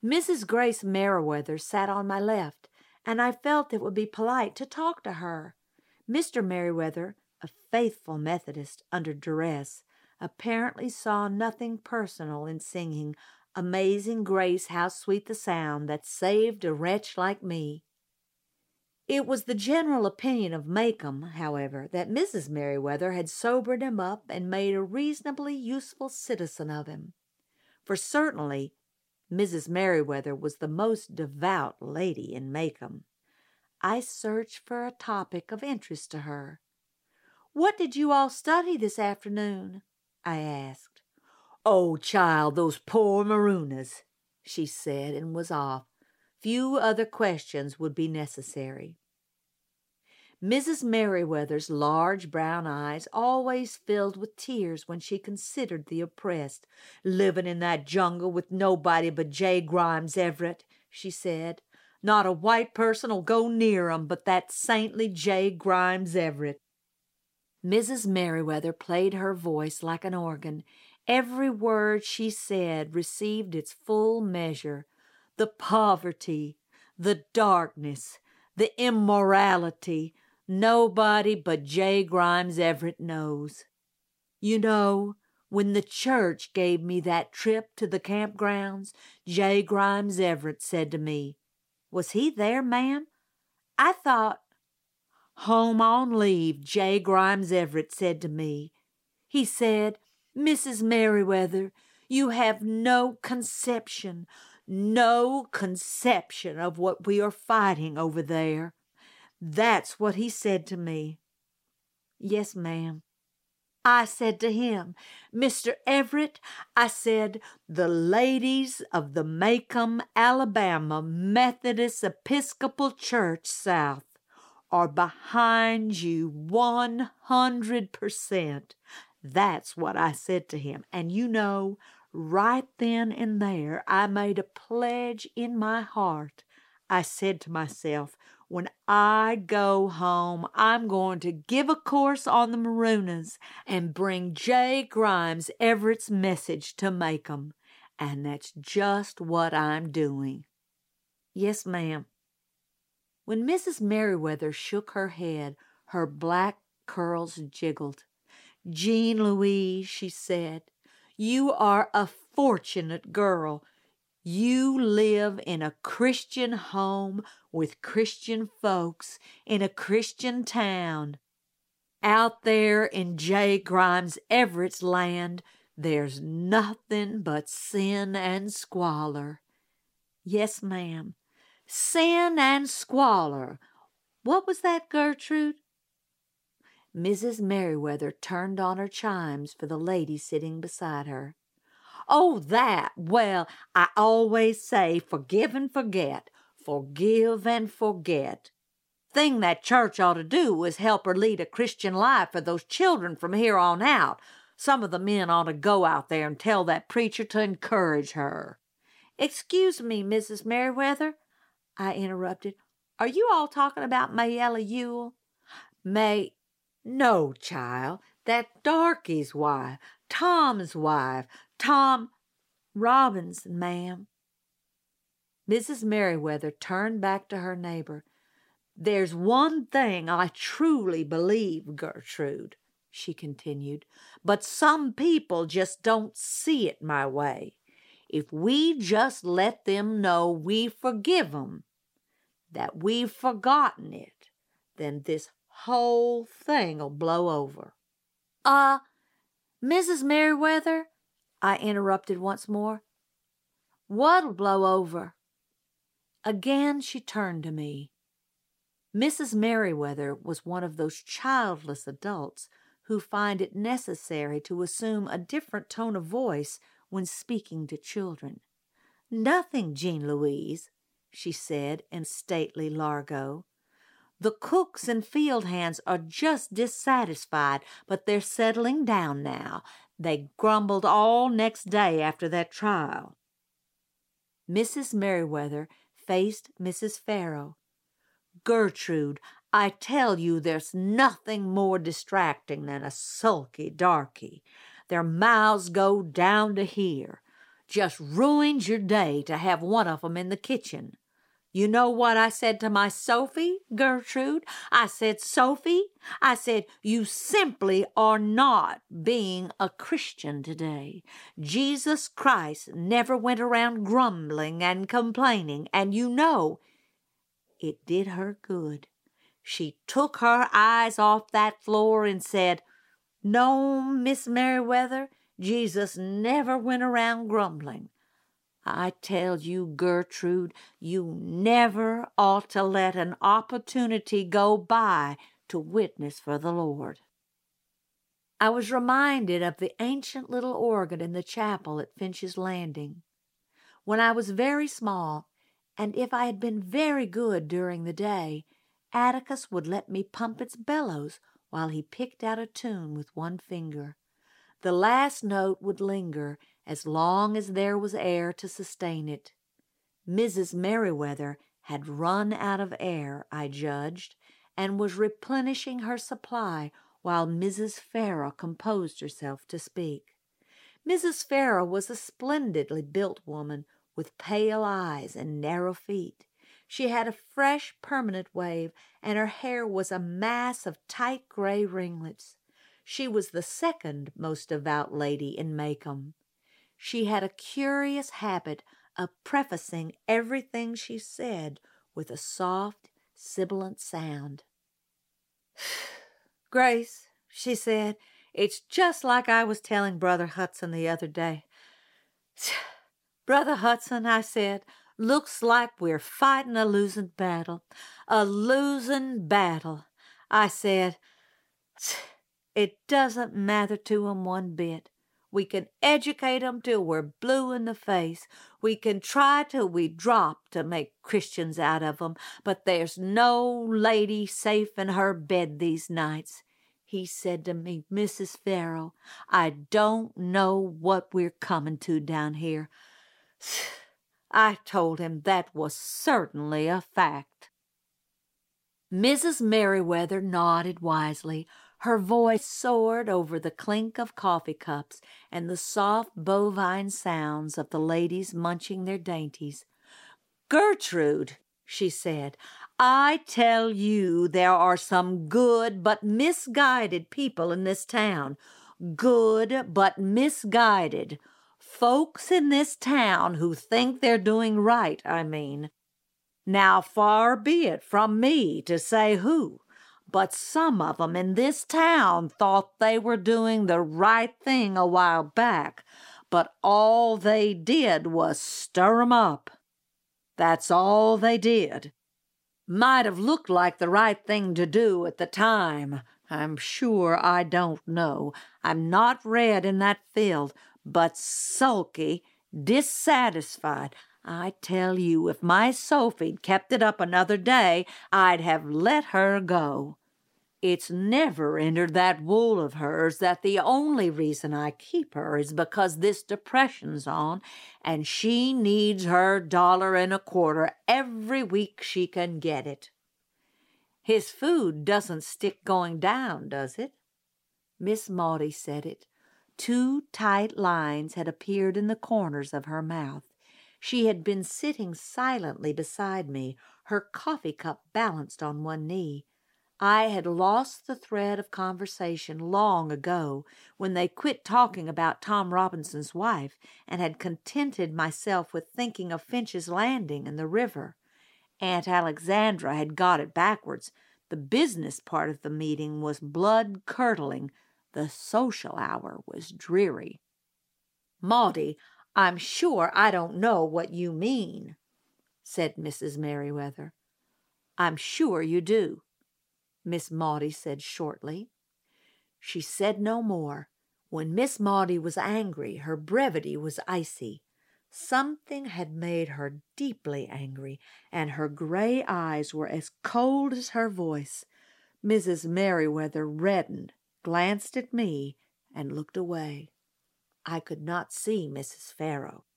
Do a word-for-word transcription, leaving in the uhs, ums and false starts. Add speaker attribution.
Speaker 1: Missus Grace Merriweather sat on my left, and I felt it would be polite to talk to her. Mister Merriweather, a faithful Methodist under duress, apparently saw nothing personal in singing "Amazing Grace, how sweet the sound that saved a wretch like me." It was the general opinion of Maycomb, however, that Missus Merriweather had sobered him up and made a reasonably useful citizen of him. For certainly Missus Merriweather was the most devout lady in Maycomb. I searched for a topic of interest to her. "What did you all study this afternoon?" I asked. "Oh, child, those poor Marooners," she said, and was off. Few other questions would be necessary. Missus Merriweather's large brown eyes always filled with tears when she considered the oppressed. "Living in that jungle with nobody but J. Grimes Everett," she said. "Not a white person'll go near 'em but that saintly J. Grimes Everett." Missus Merriweather played her voice like an organ. Every word she said received its full measure. The poverty, the darkness, the immorality, nobody but J. Grimes Everett knows. You know, when the church gave me that trip to the campgrounds, J. Grimes Everett said to me, "Was he there, ma'am? I thought—" "Home on leave, J. Grimes Everett said to me, he said, 'Missus Merriweather, you have no conception, no conception of what we are fighting over there.' That's what he said to me." "Yes, ma'am." "I said to him, 'Mister Everett,' I said, 'the ladies of the Maycomb, Alabama Methodist Episcopal Church South are behind you one hundred percent. That's what I said to him. And you know, right then and there I made a pledge in my heart. I said to myself, when I go home, I'm going to give a course on the Marooners and bring J. Grimes Everett's message to Maycomb. And that's just what I'm doing." "Yes, ma'am." When Missus Merriweather shook her head, her black curls jiggled. "Jean Louise," she said, "you are a fortunate girl. You live in a Christian home with Christian folks in a Christian town. Out there in J. Grimes Everett's land, there's nothing but sin and squalor." "Yes, ma'am." "Sin and squalor. What was that, Gertrude?" Missus Merriweather turned on her chimes for the lady sitting beside her. "Oh, that! Well, I always say forgive and forget, forgive and forget. Thing that church ought to do is help her lead a Christian life for those children from here on out. Some of the men ought to go out there and tell that preacher to encourage her." "Excuse me, Missus Merriweather," I interrupted. "Are you all talking about Mayella Ewell?" "May... No, child, that darky's wife, Tom's wife, Tom Robinson, ma'am." Missus Merriweather turned back to her neighbor. "There's one thing I truly believe, Gertrude," she continued, "but some people just don't see it my way. If we just let them know we forgive 'em, that we've forgotten it, then this whole thing'll blow over." "Uh, Missus Merriweather," I interrupted once more. "What'll blow over?" Again she turned to me. Missus Merriweather was one of those childless adults who find it necessary to assume a different tone of voice when speaking to children. "Nothing, Jean Louise," she said in stately Largo. "The cooks and field hands are just dissatisfied, but they're settling down now. They grumbled all next day after that trial." Missus Merriweather faced Missus Farrow. "Gertrude, I tell you there's nothing more distracting than a sulky darky. Their mouths go down to here. Just ruins your day to have one of 'em in the kitchen. You know what I said to my Sophie, Gertrude? I said, Sophie, I said, you simply are not being a Christian today. Jesus Christ never went around grumbling and complaining, and you know, it did her good. She took her eyes off that floor and said, no, Miss Merriweather, Jesus never went around grumbling. I tell you, Gertrude, you never ought to let an opportunity go by to witness for the Lord. I was reminded of the ancient little organ in the chapel at Finch's Landing. When I was very small, and if I had been very good during the day, Atticus would let me pump its bellows while he picked out a tune with one finger. The last note would linger as long as there was air to sustain it. Missus Merriweather had run out of air, I judged, and was replenishing her supply while Missus Farrell composed herself to speak. Missus Farrell was a splendidly built woman with pale eyes and narrow feet. She had a fresh, permanent wave, and her hair was a mass of tight gray ringlets. She was the second most devout lady in Macomb. She had a curious habit of prefacing everything she said with a soft, sibilant sound. Grace, she said, it's just like I was telling Brother Hudson the other day. Brother Hudson, I said, looks like we're fighting a losing battle. A losing battle. I said, it doesn't matter to 'em one bit. We can educate 'em till we're blue in the face. We can try till we drop to make Christians out of 'em, but there's no lady safe in her bed these nights. He said to me, Missus Farrell, I don't know what we're coming to down here. I told him that was certainly a fact. Missus Merriweather nodded wisely. Her voice soared over the clink of coffee cups and the soft bovine sounds of the ladies munching their dainties. Gertrude, she said, I tell you there are some good but misguided people in this town. Good but misguided. Folks in this town who think they're doing right, I mean. Now far be it from me to say who, but some of 'em in this town thought they were doing the right thing a while back, but all they did was stir 'em up. That's all they did. Might have looked like the right thing to do at the time. I'm sure I don't know. I'm not read in that field, but sulky, dissatisfied. I tell you, if my Sophie'd kept it up another day, I'd have let her go. It's never entered that wool of hers that the only reason I keep her is because this depression's on, and she needs her dollar and a quarter every week she can get it. His food doesn't stick going down, does it? Miss Maudie said it. Two tight lines had appeared in the corners of her mouth. She had been sitting silently beside me, her coffee cup balanced on one knee. I had lost the thread of conversation long ago when they quit talking about Tom Robinson's wife and had contented myself with thinking of Finch's Landing and the river. Aunt Alexandra had got it backwards. The business part of the meeting was blood-curdling. The social hour was dreary. Maudie, I'm sure I don't know what you mean, said Missus Merriweather. I'm sure you do, Miss Maudie said shortly. She said no more. When Miss Maudie was angry, her brevity was icy. Something had made her deeply angry, and her gray eyes were as cold as her voice. Missus Merriweather reddened, glanced at me, and looked away. I could not see Missus Farrell.